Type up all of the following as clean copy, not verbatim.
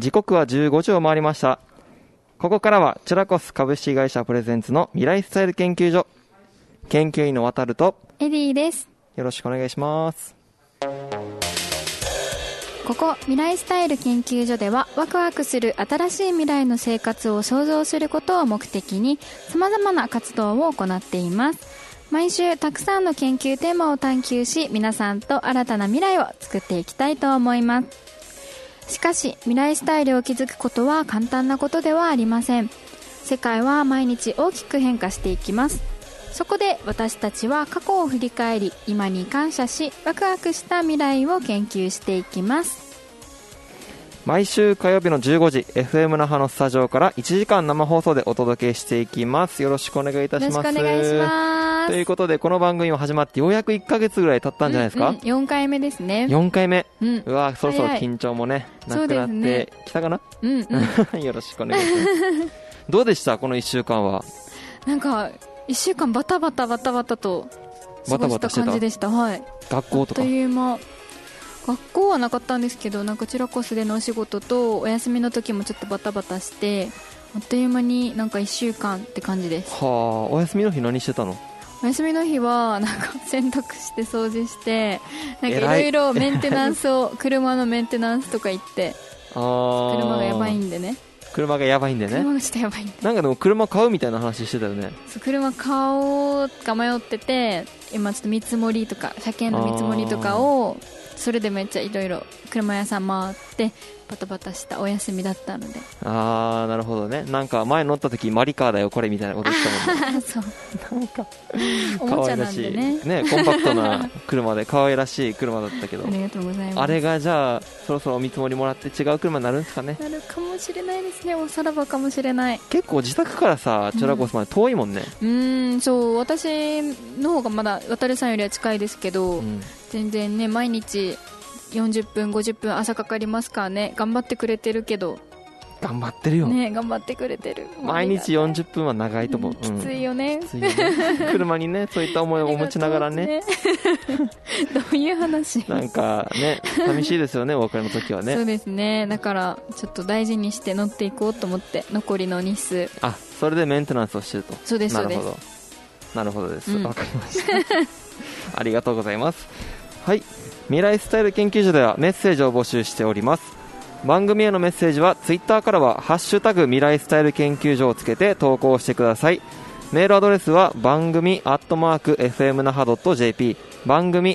時刻は15時を回りました。ここからはチュラコス株式会社プレゼンツの未来スタイル研究所、研究員の渡るとエディです。 よろしくお願いします。 ここ未来スタイル研究所では、ワクワクする新しい未来の生活を創造することを目的に様々な活動を行っています。毎週たくさんの研究テーマを探求し、皆さんと新たな未来を作っていきたいと思います。しかし未来スタイルを築くことは簡単なことではありません。世界は毎日大きく変化していきます。そこで私たちは過去を振り返り、今に感謝し、ワクワクした未来を研究していきます。 毎週火曜日の15時 FM 那覇のスタジオから1時間生放送でお届けしていきます。よろしくお願いいたします。 よろしくお願いします。 ということで、この番組も始まってようやく1ヶ月ぐらい経ったんじゃないですか。 4回目ですね。 4回目、 うわそろそろ緊張もねなくなってきたかな、よろしくお願いしますどうでしたこの1週間は。 なんか1週間バタバタと過ごした感じでした。はい、 学校とか。 あっという間。学校はなかったんですけど、なんかチュラコスでのお仕事とお休みの時もちょっとバタバタして、あっという間になんか1週間って感じです。 はあ、お休みの日何してたの？ お休みの日はなんか洗濯して掃除して、なんかいろいろメンテナンスを車のメンテナンスとか行って、車がやばいんでね。 車がやばいんでね。 車がちょっとやばいんで。 なんかでも車買うみたいな話してたよね。 そう、車買おうか迷ってて、今ちょっと見積もりとか車検の見積もりとかを、それでめっちゃいろいろ車屋さん回ってバタバタしたお休みだったので。 あー、なるほどね。なんか前乗った時マリカーだよこれみたいなこと言ってたもんねそうなんかおもちゃなんでねコンパクトな車で可愛らしい車だったけどありがとうございます。 あれがじゃあそろそろお見積もりもらって違う車になるんですかね。 なるかもしれないですね。おさらばかもしれない。 結構自宅からさチュラコスまで遠いもんね。 そう、私の方がまだ渡るさんよりは近いですけど、全然ね、毎日40分50分朝かかりますからね。頑張ってくれてるけど。 頑張ってるよね、頑張ってくれてる。 毎日40分は長いと思う、 きついよね、 車にねそういった思いをお持ちながらねどういう話なんかね寂しいですよねお別れの時はね。 そうですね。だからちょっと大事にして乗っていこうと思って、残りの日数。 あ、それでメンテナンスをしてると。 そうです、そうです。 なるほどです、わかりましたありがとうございます。はい、未来スタイル研究所ではメッセージを募集しております。番組へのメッセージはツイッターからはハッシュタグ未来スタイル研究所をつけて投稿してください。メールアドレスは番組@fm那覇 .jp 番組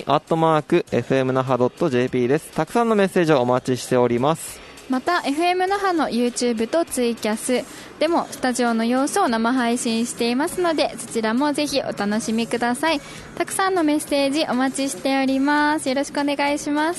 @fm那覇 .jp です。たくさんのメッセージをお待ちしております。 また FM 那覇の YouTube とツイキャスでもスタジオの様子を生配信していますので、そちらもぜひお楽しみください。たくさんのメッセージお待ちしております。よろしくお願いします。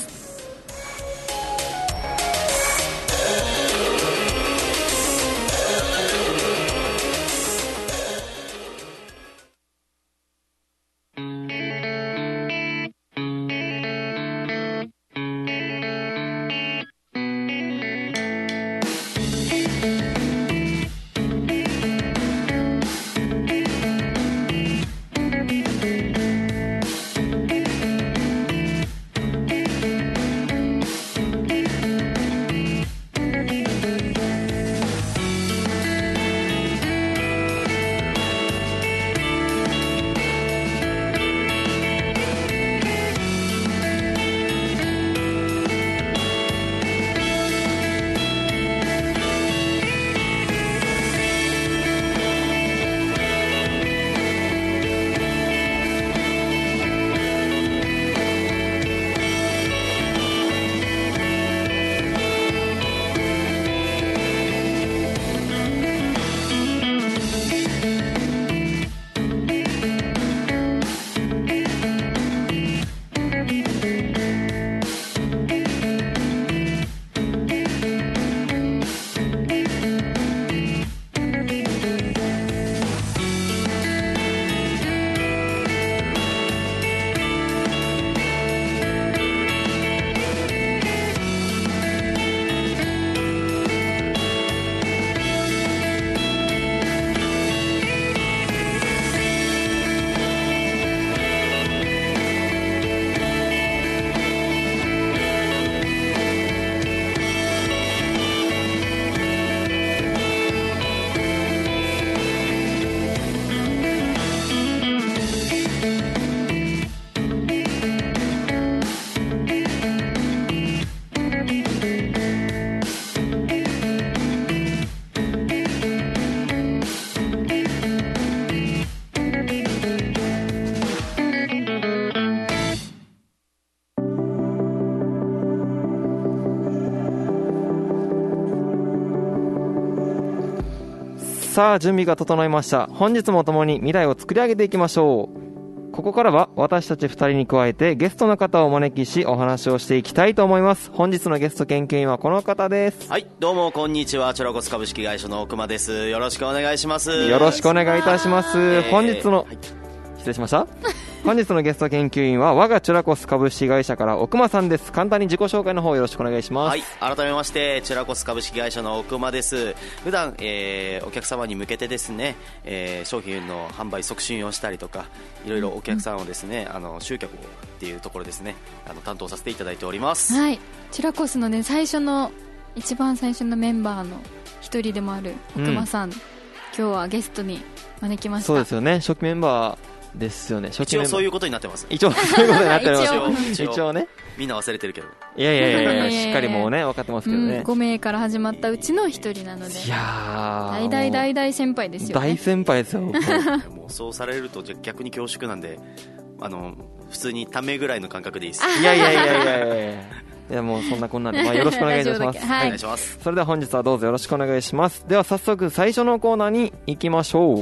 さあ準備が整いました。本日も共に未来を作り上げていきましょう。ここからは私たち2人に加えてゲストの方をお招きしお話をしていきたいと思います。本日のゲスト研究員はこの方です。 はい、どうもこんにちは。チュラコス株式会社の奥間です。よろしくお願いします。 よろしくお願いいたします。本日の、失礼しました本日のゲスト研究員は我がチュラコス株式会社から奥間さんです。簡単に自己紹介の方よろしくお願いします。 はい、改めましてチュラコス株式会社の奥間です。普段、お客様に向けてですね、商品の販売促進をしたりとか、いろいろお客さんをですね、集客をっていうところですね、担当させていただいております。 はい、チュラコスのね一番最初のメンバーの一人でもある奥間さん、今日はゲストに招きました。 そうですよね、初期メンバーですよね。 一応そういうことになってます。 一応そういうことになってます一応ね、 みんな忘れてるけど、 いやしっかりもうね分かってますけどね、 5名から始まったうちの一人なので、 いや大先輩ですよね。 大先輩ですよもうそうされると逆に恐縮なんで、普通にためぐらいの感覚でいいです。 いやもうそんなこんなで、よろしくお願いいたします。 はい、 お願いします。 それでは本日はどうぞよろしくお願いします。では早速最初のコーナーに行きましょう。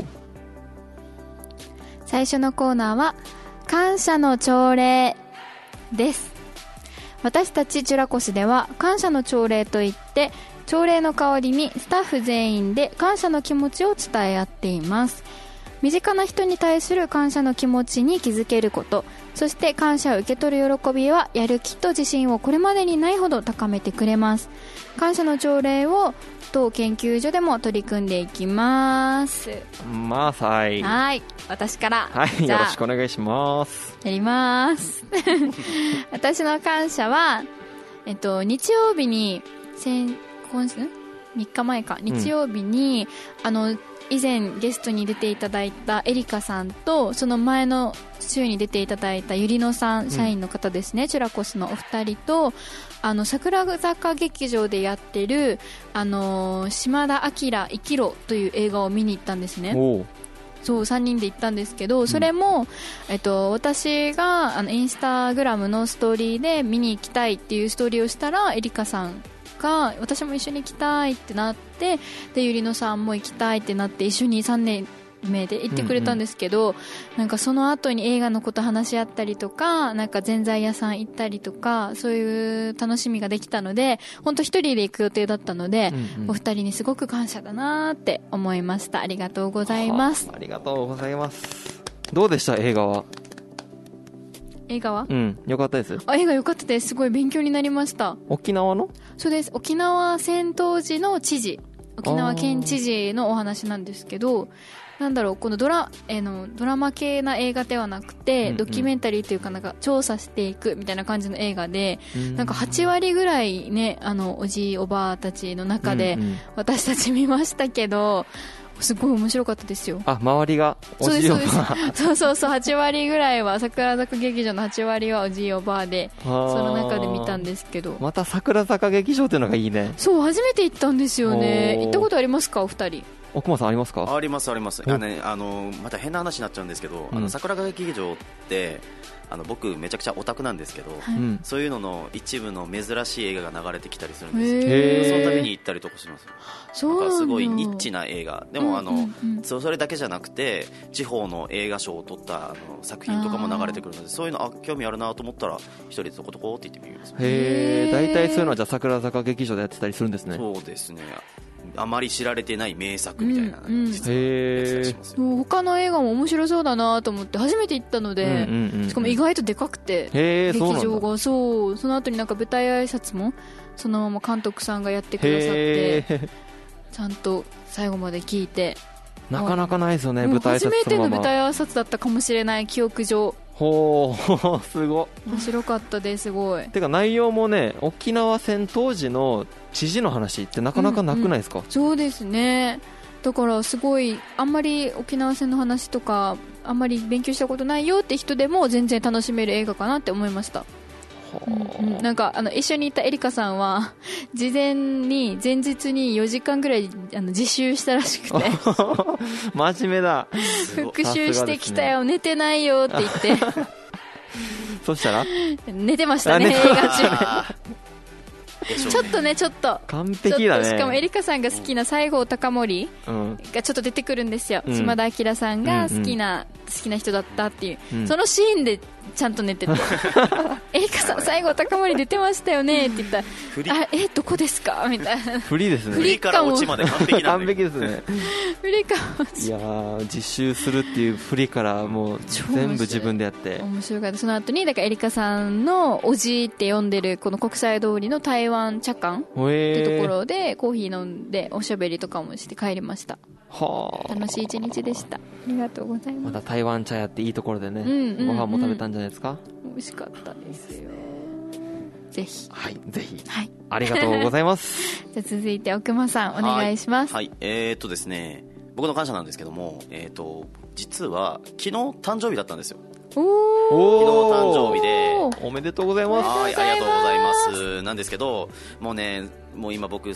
最初のコーナーは感謝の朝礼です。私たちチュラコスでは感謝の朝礼といって、朝礼の代わりにスタッフ全員で感謝の気持ちを伝え合っています。身近な人に対する感謝の気持ちに気づけること、そして感謝を受け取る喜びはやる気と自信をこれまでにないほど高めてくれます。感謝の朝礼を当研究所でも取り組んでいきます。 はい、 私からよろしくお願いします。 やります私の感謝は、日曜日に今週3日前か、日曜日に、以前ゲストに出ていただいたエリカさんと、その前の週に出ていただいたゆりのさん、社員の方ですね、チュラコスのお二人と桜坂劇場でやってる島田明生きろという映画を見に行ったんですね。そう3人で行ったんですけど、それも、私がインスタグラムのストーリーで見に行きたいっていうストーリーをしたら、エリカさんが私も一緒に行きたいってなって、でゆりのさんも行きたいってなって一緒に3年目で行ってくれたんですけど、なんかその後に映画のこと話し合ったりとか、なんかぜんざい屋さん行ったりとか、そういう楽しみができたので、本当一人で行く予定だったので、お二人にすごく感謝だなって思いました。ありがとうございます。 ありがとうございます。どうでした映画は？ 映画は良かったです。 映画良かったです。すごい勉強になりました。 沖縄の？そうです。沖縄戦当時の知事、沖縄県知事のお話なんですけど、なんだろう、このドラマ系な映画ではなくて、ドキュメンタリーというか、なんか調査していくみたいな感じの映画で、なんか8割ぐらいね、おじいおばあたちの中で私たち見ましたけど、すごい面白かったですよ。 周りがおじいおばあ。 そう8割ぐらいは、桜坂劇場の8割はおじいおばあで、その中で見たんですけど。 また桜坂劇場っていうのがいいね。 そう、初めて行ったんですよね。行ったことありますか、お二人？ 奥間さんありますか？ あります。また変な話になっちゃうんですけど、桜坂劇場って僕めちゃくちゃオタクなんですけど、そういうのの一部の珍しい映画が流れてきたりするんですよ。そのために行ったりとかします。なんかすごいニッチな映画でも、それだけじゃなくて地方の映画賞を取った作品とかも流れてくるので、そういうの興味あるなと思ったら一人でとことこって言ってみます。 大体そういうのはじゃあ桜坂劇場でやってたりするんですね。 そうですね、あまり知られてない名作みたいな、実は他の映画も面白そうだなと思って初めて行ったので、しかも意外とでかくて、劇場がその後になんか舞台挨拶もそのまま監督さんがやってくださって、ちゃんと最後まで聞いて、 なかなかないですよね、舞台挨拶。 初めての舞台挨拶だったかもしれない、記憶上。 すごい面白かったです。すごい。 てか内容もね、沖縄戦当時の知事の話ってなかなかなくないですか？ そうですね。だからすごい、あんまり沖縄戦の話とかあんまり勉強したことないよって人でも全然楽しめる映画かなって思いました。なんか一緒にいたエリカさんは前日に4時間ぐらい自習したらしくて真面目だ。 復習してきたよ、寝てないよって言ってそしたら寝てましたね、映画中ちょっとね、ちょっと完璧だね。 しかもエリカさんが好きな西郷隆盛がちょっと出てくるんですよ、島田明さんが好きな人だったっていう、そのシーンでちゃんと寝ててエリカさん西郷隆盛出てましたよねって言ったら、どこですかみたいな。 フリですね。 フリから落ちまで完璧なん完璧ですね。 フリから落ち。 いやー、実習するっていうフリからもう全部自分でやって。 面白かった。その後にだからエリカさんのおじって呼んでるこの国際通りの台湾茶館ってところでコーヒー飲んでおしゃべりとかもして帰りました。 はあ、 楽しい一日でした。ありがとうございます。 また台湾茶屋っていいところでね、ご飯も食べたんじゃないですか。 美味しかったですよ。ぜひ。 はい、ぜひ。 はい。 ありがとうございます。 じゃあ続いて奥間さんお願いします。 はい。ですね、僕の感謝なんですけども、実は昨日誕生日だったんですよ。昨日誕生日でおめでとうございます。 はい、ありがとうございます。なんですけど、もう今僕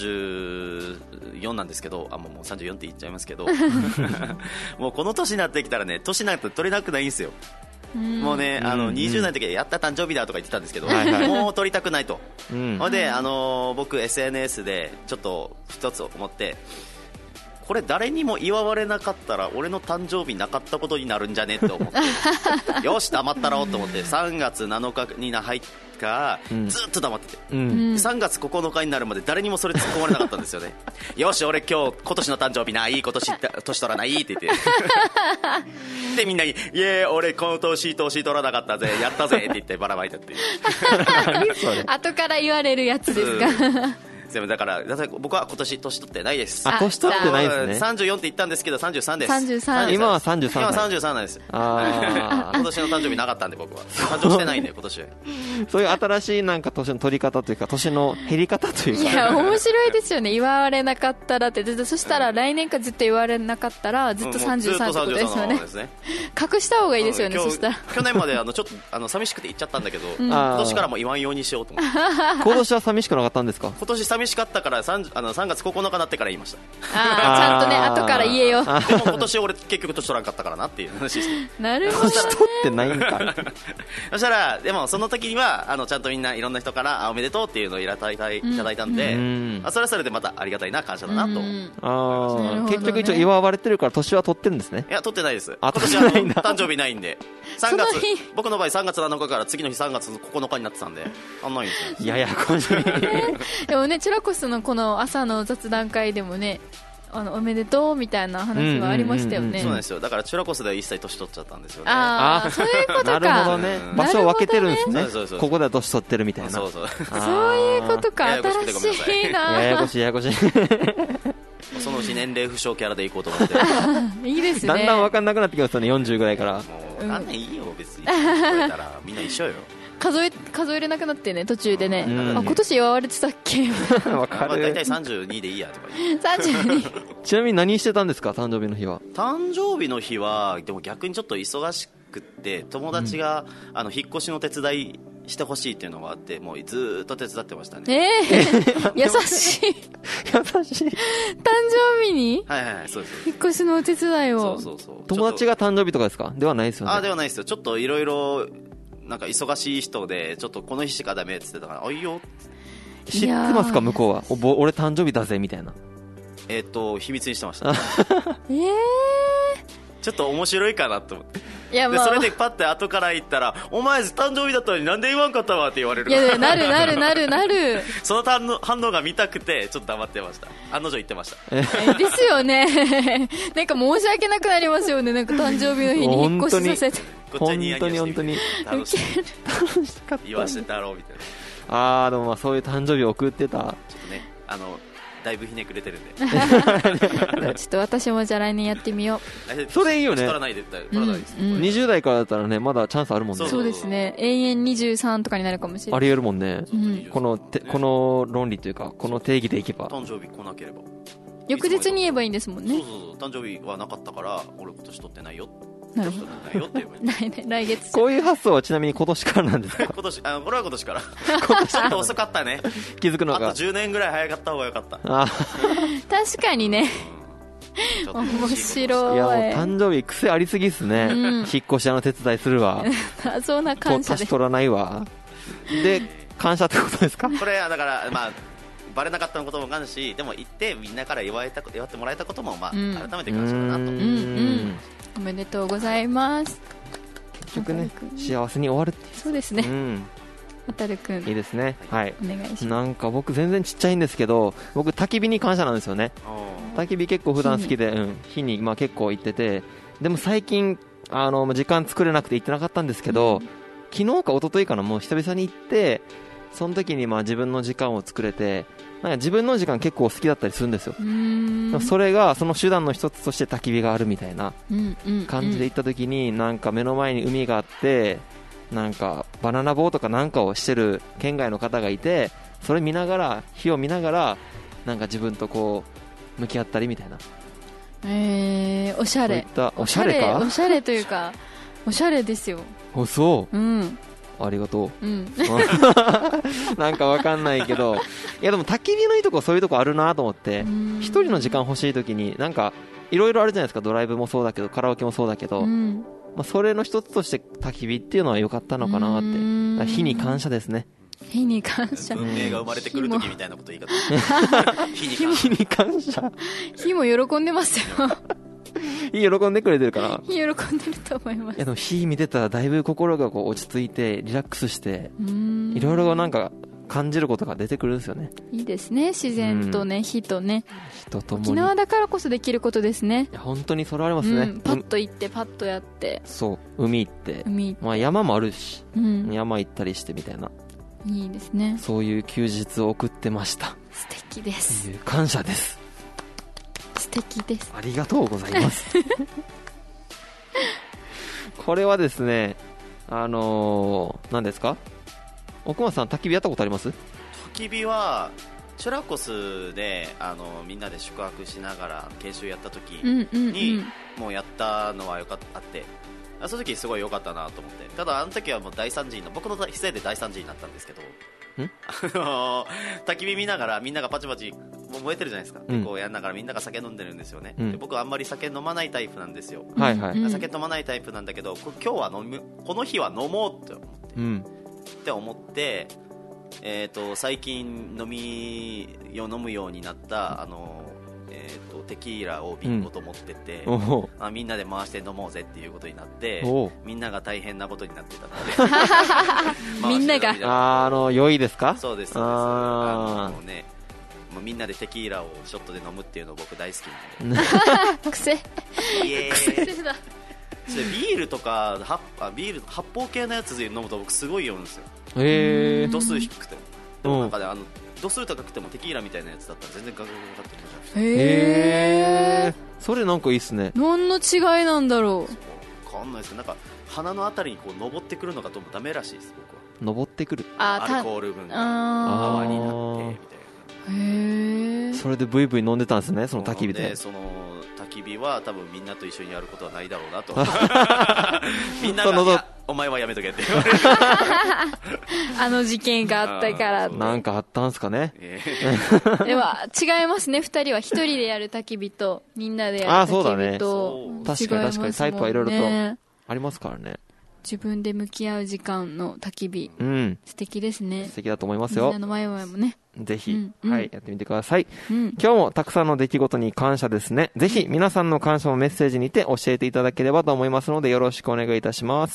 34なんですけど、もう34って言っちゃいますけどもうこの年になってきたらね、年なんて取れなくないんですよ。もうね、20代の時はやった誕生日だとか言ってたんですけど、もう取りたくないと。で、僕 SNS でちょっと一つ思って、これ誰にも祝われなかったら俺の誕生日なかったことになるんじゃねって思ってよし黙ったろうと思って3月7日に入ってからずっと黙ってて、3月9日になるまで誰にもそれ突っ込まれなかったんですよねよし俺今年の誕生日ない今年年取らないって言ってでみんなにイエーイ俺今年取らなかったぜやったぜって言ってばらまいたっていう後から言われるやつですかだから僕は今年年取ってないです。 年取ってないですね。 34って言ったんですけど33です。 33。 今は33。 今は33なんです。今年の誕生日なかったんで僕は誕生してないんで今年。 そういう新しいなんか年の取り方というか年の減り方というか。 いや面白いですよね。祝われなかったらってそしたら来年からずっと言われなかったらずっと33ってことですよね。隠した方がいいですよね。そしたら去年までちょっと寂しくて言っちゃったんだけど、今年からも言わんようにしようと思って。 今年は寂しくなかったんですか。 今年寂しかったから3月9日になってから言いました。 ちゃんとね後から言えよ。でも今年俺結局年取らんかったからなっていう話です。 なるほど。 年取ってないんか。 そしたらでもその時にはちゃんとみんないろんな人からおめでとうっていうのをいただいたんで、それはそれでまたありがたいな感謝だなと。 結局一応祝われてるから年は取ってるんですね。 いや取ってないです。今年は誕生日ないんで僕の場合3月7日から次の日3月9日になってたんであんないんですよ。 ややこしい。 でもねチュラコスのこの朝の雑談会でもねおめでとうみたいな話はありましたよね。 そうなんですよ。だからチュラコスでは一切年取っちゃったんですよね。 そういうことか。 なるほどね。場所を分けてるんですね。ここでは年取ってるみたいな。 そういうことか。新しいな。 ややこしいややこしい。 そのうち年齢不詳キャラでいこうと思って。 いいですね。 だんだん分かんなくなってきますよね。40ぐらいから。 もう何年いいよ別に。超えたらみんな一緒よ。 数えれなくなってね途中でね、今年祝われてたっけ。 分かる。大体32でいいやとか言って。 32。 ちなみに何してたんですか誕生日の日は。 誕生日の日はでも逆にちょっと忙しくって友達が引っ越しの手伝いしてほしいっていうのがあってもうずっと手伝ってましたね。 優しい優しい。誕生日にはいそうです。 引っ越しのお手伝いを。 そう友達が誕生日とかですか。ではないですよね。 ではないですよ。ちょっといろいろなんか忙しい人でちょっとこの日しかダメって言ってたからいいよ知ってますか向こうは。俺誕生日だぜみたいな。 秘密にしてました。ちょっと面白いかなと思って。でそれでパッて後から言ったらお前誕生日だったのになんで言わんかったわって言われる。 いやなるその反応が見たくてちょっと黙ってました。案の定言ってました。 ですよね。なんか申し訳なくなりますよね。なんか誕生日の日に引っ越しさせてこっちに本当に楽しかった。言わせたろうみたいな。でもそういう誕生日を送ってた。ちょっとねだいぶひねくれてるんでちょっと私もじゃあ来年やってみよう。それいいよね。 取らないで 20代からだったらねまだチャンスあるもんね。 そうですね。永遠23とかになるかもしれない。 ありえるもんね。この論理というかこの定義でいけば誕生日来なければ翌日に言えばいいんですもんね。 そう誕生日はなかったから俺今年取ってないよ。 なるほど。来月。 こういう発想はちなみに今年からなんですか。 これは今年から。ちょっと遅かったね。 気づくのが。 あと10年ぐらい早かった方がよかった。 確かにね。面白い。 いやもう誕生日癖ありすぎっすね。引っ越し屋の手伝いするわ。 そんな感謝で。 年取らないわ。で感謝ってことですか？ これはだからまあバレなかったこともあるし、でも行ってみんなから祝ってもらえたことも、まあ改めて感謝だなと。 おめでとうございます。 結局ね、幸せに終わるっていう。 そうですね。わたるくん、 いいですね。はい、 お願いします。 なんか僕全然ちっちゃいんですけど、僕焚き火に感謝なんですよね。焚き火結構普段好きで、火にまあ結構行ってて、でも最近時間作れなくて行ってなかったんですけど、昨日か一昨日かな、もう久々に行って、その時にまあ自分の時間を作れて、なんか自分の時間結構好きだったりするんですよ。それがその手段の一つとして焚き火があるみたいな感じで行った時に、なんか目の前に海があって、なんかバナナボートかなんかをしてる県外の方がいて、それ見ながら、火を見ながらなんか自分とこう向き合ったりみたいな。 おしゃれ。 おしゃれか？ おしゃれというかおしゃれですよ。 そう、ありがとう、なんかわかんないけど、いやでも焚き火のいいとこそういうとこあるなと思って、一人の時間欲しい時になんかいろいろあるじゃないですか。ドライブもそうだけどカラオケもそうだけど、まあ、それの一つとして焚き火っていうのは良かったのかなって。火に感謝ですね。 火に感謝。 文明が生まれてくる時みたいなこと言い方。 火に感謝。 火も喜んでますよ。 火喜んでくれてるから。 火喜んでると思います。 いやでも火見てたらだいぶ心がこう落ち着いてリラックスして、いろいろなんか感じることが出てくるんですよね。 いいですね、自然とね、火とね、 人ともに。 沖縄だからこそできることですね。 いや本当にそれありますね、 パッと行ってパッとやって、 そう海行って、まあ、山もあるし、山行ったりしてみたいな、 いいですね。 そういう休日を送ってました。 素敵です。 感謝です。 素敵です。 ありがとうございます。これはですね、何ですか、奥松さん焚き火やったことあります？ 焚き火はチュラコスでみんなで宿泊しながら研修やった時にもうやったのはよかったって、その時すごい良かったなと思って。ただあの時はもう大惨事の、僕のせいで大惨事になったんですけど、焚き火見ながらみんながパチパチもう燃えてるじゃないですか、こうやんながらみんなが酒飲んでるんですよね、で僕はあんまり酒飲まないタイプなんですよ、酒飲まないタイプなんだけど、今日はこの日は飲もうって思って、最近飲むようになったテキーラを瓶ごと持ってって、みんなで回して飲もうぜっていうことになって、みんなが大変なことになってたのでみんなが良いですか？ そうですね、みんなでテキーラをショットで飲むっていうの僕大好きなんで癖だ。ビールとか発泡系のやつで飲むと僕すごい酔うんですよ。度数低くても、でもなんかね、度数高くてもテキーラみたいなやつだったら全然ガガガガってくるじゃないですか。 それなんかいいっすね。 何の違いなんだろう。分かんないですけど、なんか鼻のあたりにこう登ってくるのがどうもダメらしいです。僕は登ってくる、 アルコール分が泡になってみたいな。 それでブイブイ飲んでたんですね、その焚き火で。 その焚き火は多分みんなと一緒にやることはないだろうなと。みんながお前はやめとけって言われる。 あの事件があったからなんかあったんすかね。 では違いますね、2人は一人でやる焚き火とみんなでやる焚き火と違いますもんね。 確かにタイプはいろいろとありますからね。 自分で向き合う時間の焚き火、素敵ですね。 素敵だと思いますよ。 みんなのワイワイもね、 ぜひ、やってみてください。今日もたくさんの出来事に感謝ですね。ぜひ皆さんの感謝もメッセージにて教えていただければと思いますので、よろしくお願いいたします。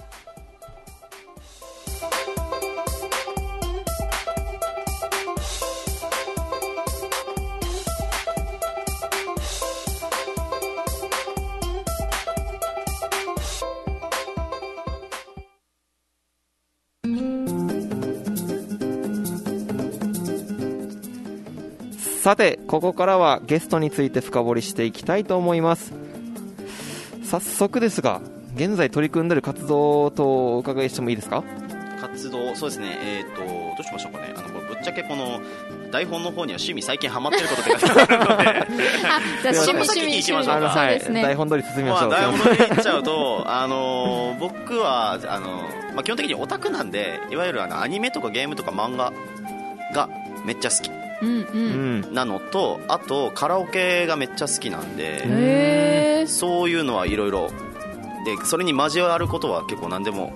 さて、ここからはゲストについて深掘りしていきたいと思います。早速ですが、現在取り組んでいる活動とお伺いしてもいいですか？ 活動、そうですね、どうしましょうかね。ぶっちゃけこの台本の方には趣味最近ハマってることって書いてあるので、 じゃあ趣味行きましょうか。そうですね、 台本通り進みましょう。 台本通り行っちゃうと僕は基本的にオタクなんで、いわゆるアニメとかゲームとか漫画がめっちゃ好きなのと、あとカラオケがめっちゃ好きなんで、そういうのはいろいろで、それに交わることは結構何でも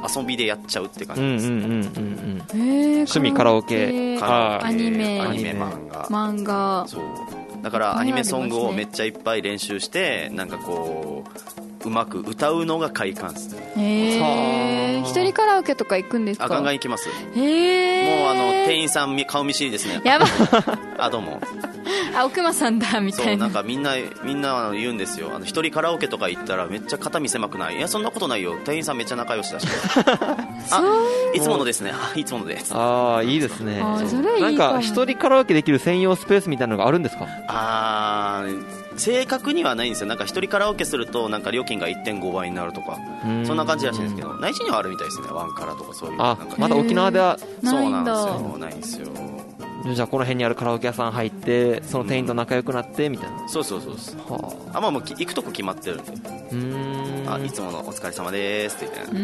遊びでやっちゃうって感じです。 趣味カラオケ、 アニメ、 漫画。そうだからアニメソングをめっちゃいっぱい練習して、なんかこううまく歌うのが快感ですね。 一人カラオケとか行くんですか？ ガンガン行きます。もう店員さん顔見知りですね。 やばどうも奥間さんだみたいな。 そうなんかみんな言うんですよ。一人カラオケとか行ったらめっちゃ肩身狭くない？いやそんなことないよ、店員さんめっちゃ仲良しだしいつものですね。いつものです。 いいですね。 それいいかも。 なんか一人カラオケできる専用スペースみたいなのがあるんですか？ 正確にはないんですよ。なんか一人カラオケするとなんか料金が 1.5 倍になるとか、そんな感じらしいんですけど、内地にはあるみたいですね。ワンカラとかそういう。 まだ沖縄ではそうなんですよ。ないんですよ。 じゃあこの辺にあるカラオケ屋さん入ってその店員と仲良くなってみたいな。 そうもう行くとこ決まってるんで、いつものお疲れ様ですって言って。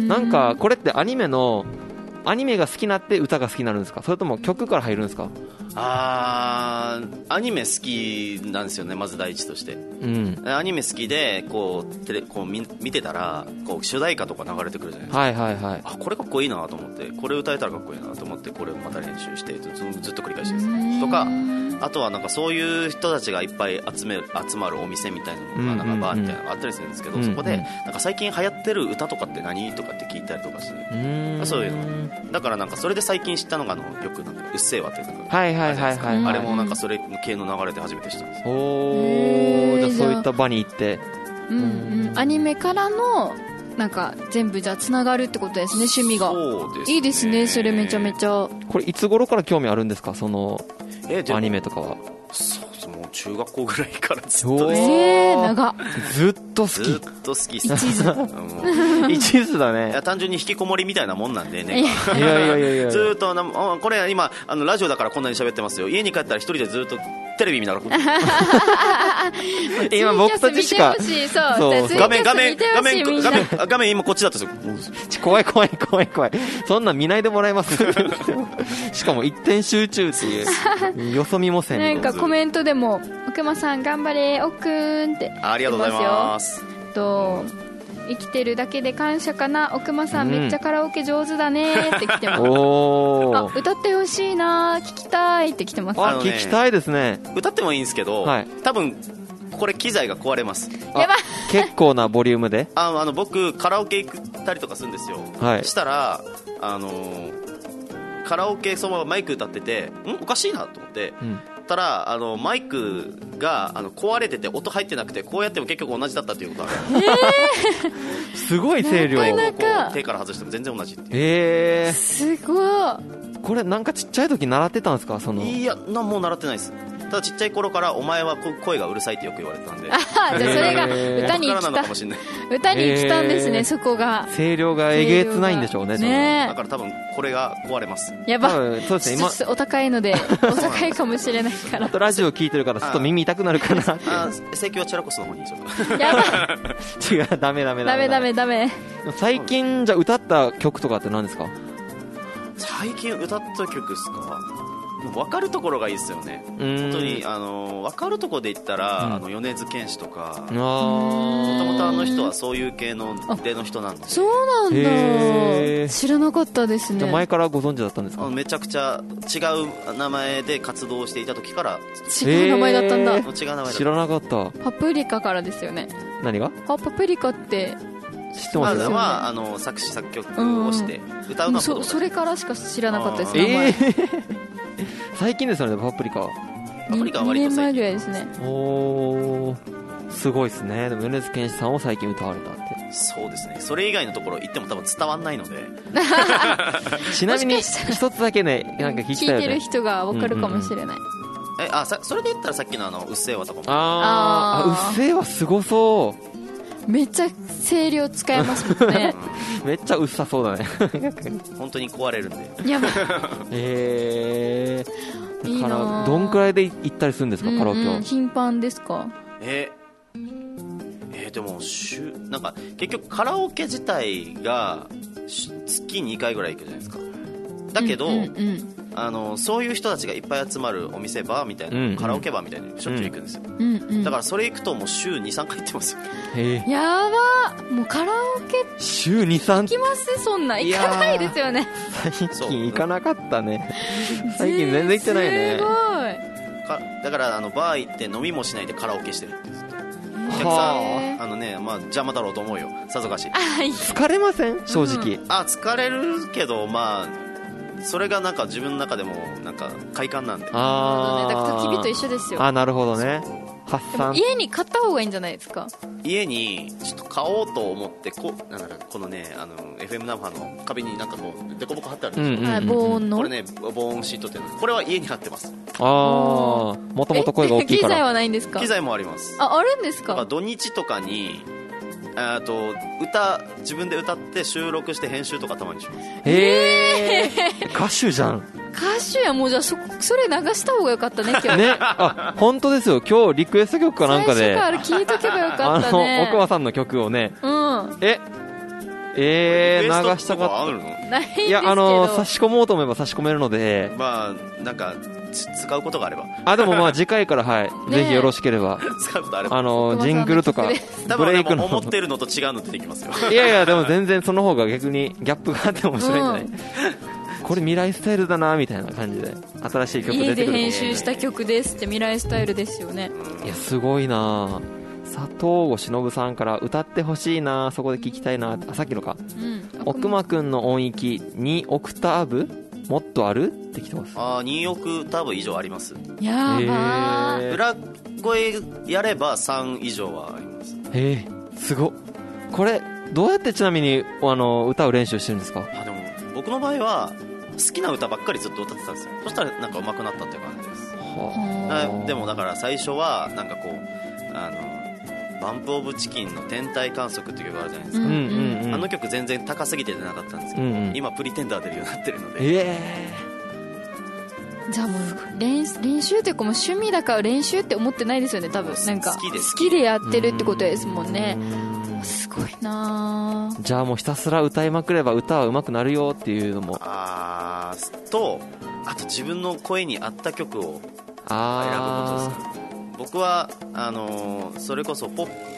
なんかこれってアニメが好きになって歌が好きになるんですか？それとも曲から入るんですか？ アニメ好きなんですよね、まず第一として、アニメ好きでこう見てたらこう主題歌とか流れてくるじゃないですか。これかっこいいなと思って、これ歌えたらかっこいいなと思って、これをまた練習してずっと繰り返してですね。とかあとはなんかそういう人たちがいっぱい集まるお店みたいなのがなんかバーみたいなのがあったりするんですけど、そこでなんか最近流行ってる歌とかって何とかって聞いたりとかして、そういうのだからなんかそれで最近知ったのがよくなんかうっせぇわってなんかあれもなんかそれ系の流れで初めて知ったんです。 じゃあそういった場に行って、 アニメからのなんか全部じゃあつながるってことですね、趣味が。 そうですね。 いいですね、それめちゃめちゃ。 これいつ頃から興味あるんですか、そのアニメとかは？ もう中学校ぐらいからずっとです。 長ずっと好き。 ずっと好きです。 一途だね。 いや単純に引きこもりみたいなもんなんでね。 いやずっとこれ今ラジオだからこんなに喋ってますよ。家に帰ったら一人でずっとテレビ見ながら今僕たちしか画面今こっちだったんですよ。 怖いそんなん見ないでもらえますしかも一点集中っていうよそ見もせん。 なんかコメントでも奥間さん頑張れ奥くんってありがとうございます。 生きてるだけで感謝かな、奥間さんめっちゃカラオケ上手だねって来てます。歌ってほしいな、聞きたいって来てます。 聞きたいですね。 歌ってもいいんですけど、多分これ機材が壊れます。 やば結構なボリュームで僕カラオケ行ったりとかするんですよ。したらカラオケそのままマイク歌ってておかしいなと思ってたらマイクが壊れてて音入ってなくて、こうやっても結局同じだったということがすごい声量。 手から外しても全然同じっていう。 すごい。 これなんかちっちゃい時習ってたんですか？ いやもう習ってないです。ただちっちゃい頃からお前は声がうるさいってよく言われてたんで。 じゃあそれが歌に生きたんですね。そこが声量がえげつないんでしょうね。 だから多分これが壊れます。 やばそうですね。今お高いのでお高いかもしれないからラジオ聞いてるからちょっと耳痛くなるかなって。 請求はチャラコスの方にちょっとやば違う、ダメ。最近じゃ歌った曲とかって何ですか？ 最近歌った曲ですか？分かるところがいいですよね。本当に分かるところで言ったら、米津玄師とか、もともとあの人はそういう系の出の人なんで。 そうなんだ。知らなかったですね。 前からご存知だったんですか？ めちゃくちゃ違う名前で活動していた時から違う名前だったんだ。 知らなかった。 パプリカからですよね。 何が？ パプリカって知ってますよね。 は作詞作曲をして歌うのはそれからしか知らなかったです。名前最近ですよね。パプリカは割と2年前ぐらいですね。 すごいですね。でも米津玄師さんを最近歌われたって。 そうですね。それ以外のところ行っても多分伝わんないのでちなみに一つだけね、なんか聞きたいよね。 聞いてる人が分かるかもしれない。 それで言ったらさっきのうっせぇわとかも。 うっせぇわすごそう。 めっちゃ声量使えますもんねめっちゃうっさそうだね本当に壊れるんで。 やばいいな。どんくらいで行ったりするんですか、カラオケは？ 頻繁ですか？ でもなんか結局カラオケ自体が月2回ぐらい行くじゃないですか。だけど、 そういう人たちがいっぱい集まるお店バーみたいな、うんうん、カラオケバーみたいにしょっちゅう行くんですよ、うんうん、だからそれ行くともう週 2,3 回行ってますよ。 やば、もうカラオケ週 2,3 行きます？そんな行かないですよね。 最近行かなかったね。最近全然行ってないね。 すごい。 だからバー行って飲みもしないでカラオケしてるってお客さんまあ、邪魔だろうと思うよ、さぞかし。 疲れません？正直、 疲れるけど、まあそれがなんか自分の中でもなんか快感なんで。 だから焚き火と一緒ですよ。 なるほどね。発散。 家に買った方がいいんじゃないですか？ 家にちょっと買おうと思ってこのねFM ナンバーの壁になんかこうデコボコ貼ってあるんですよ、 防音のこれね、防音シートっていうの、これは家に貼ってます。 もともと声が大きいから。 機材はないんですか？ 機材もあります。 あるんですか？ 土日とかに自分で歌って収録して編集とかたまにします。 歌手じゃん。 歌手や。もうじゃあそれ流した方がよかったね今日ね。本当ですよ。今日リクエスト曲かなんかで最初から聞いとけばよかったね。 奥間さんの曲をね、流したかった。 ないんですけど。 いや差し込もうと思えば差し込めるので、 まあなんか使うことがあれば。 でもまあ次回からぜひよろしければ。 使うことあれば。 ジングルとかブレイクの思ってるのと違うの出てきますよ。 いやでも全然その方が逆にギャップがあって面白いんじゃない？これ未来スタイルだなみたいな感じで新しい曲出てくる。 家で編集した曲ですって未来スタイルですよね。 いやすごいな。佐藤吾忍さんから歌ってほしいな、そこで聞きたいな。さっきのか、奥間くんの音域2オクターブもっとあるって来てます。 2オクターブ以上あります。 やばー。 裏声やれば3以上はあります。 すごっ。これどうやってちなみに歌う練習してるんですか？ でも僕の場合は好きな歌ばっかりずっと歌ってたんですよ。そしたらなんか上手くなったっていう感じです。でもだから最初はなんかこうバンプオブチキンの天体観測っていう曲があるじゃないですか、あの曲全然高すぎて出なかったんですけど、今プリテンダー出るようになってるので、 じゃあもう練習っていうかもう趣味だから練習って思ってないですよね多分。なんか好きでやってるってことですもんね。すごいな。 じゃあもうひたすら歌いまくれば歌は上手くなるよっていうのもあと自分の声に合った曲を選ぶことですか。僕はそれこそ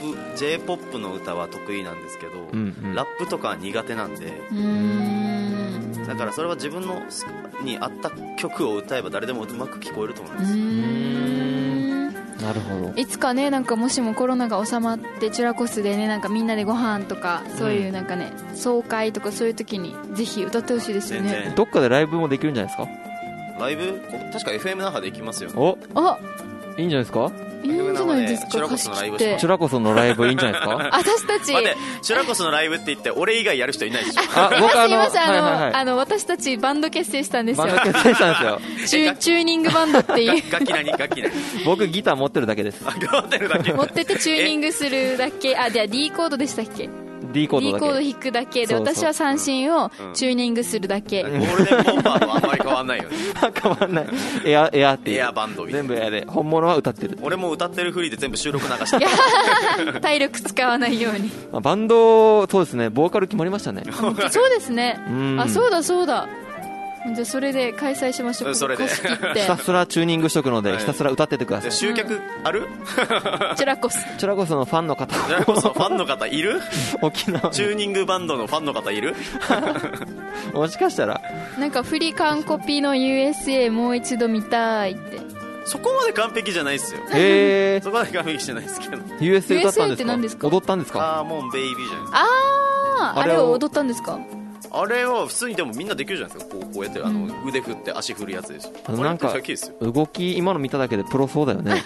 J-POP の歌は得意なんですけど、ラップとかは苦手なんで、だからそれは自分のに合った曲を歌えば誰でもうまく聞こえると思います。 なるほど。 いつかね、なんかもしもコロナが収まってチュラコスでね、なんかみんなでご飯とかそういうなんかね、総会とかそういう時にぜひ歌ってほしいですよね。 どっかでライブもできるんじゃないですか？ ライブ確か FM 那覇で行きますよね。 いいんじゃないですか？ いいんじゃないですか？ チュラコスのライブしてチュラコスのライブいいんじゃないですか？ 私たち待って、チュラコスのライブって言って俺以外やる人いないでしょ。 僕すいません、私たちバンド結成したんですよ。 バンド結成したんですよ。 チューニングバンドっていう楽器何僕ギター持ってるだけです。 持ってるだけ持っててチューニングするだけ。じゃあ D コードでしたっけ？D コード弾くだけで、私は三振をチューニングするだけ。 ゴールデンボンバーとあんまり変わんないよね。 変わんない。エアっていうエアバンドみたいな。 全部エアで、本物は歌ってる。 俺も歌ってるフリーで全部収録流してる。 体力使わないように。 バンド、そうですね、ボーカル決まりましたね。 そうですね。そうだ。じゃあそれで開催しましょう。 それでひたすらチューニングしとくので、ひたすら歌っててください。 集客ある？ チュラコスのファンの方。 チュラコスのファンの方いる？ 沖縄チューニングバンドのファンの方いる？ もしかしたらなんかフリカンコピの USA もう一度見たいって。 そこまで完璧じゃないですよ。そこまで完璧じゃないですけど。 USA 歌ったんですか？ USA って何ですか？ 踊ったんですか？ もうベイビーじゃないですか。あれを踊ったんですか？ あれは普通にでもみんなできるじゃないですか。こうやって腕振って足振るやつでしょ。 なんか動き今の見ただけでプロそうだよね。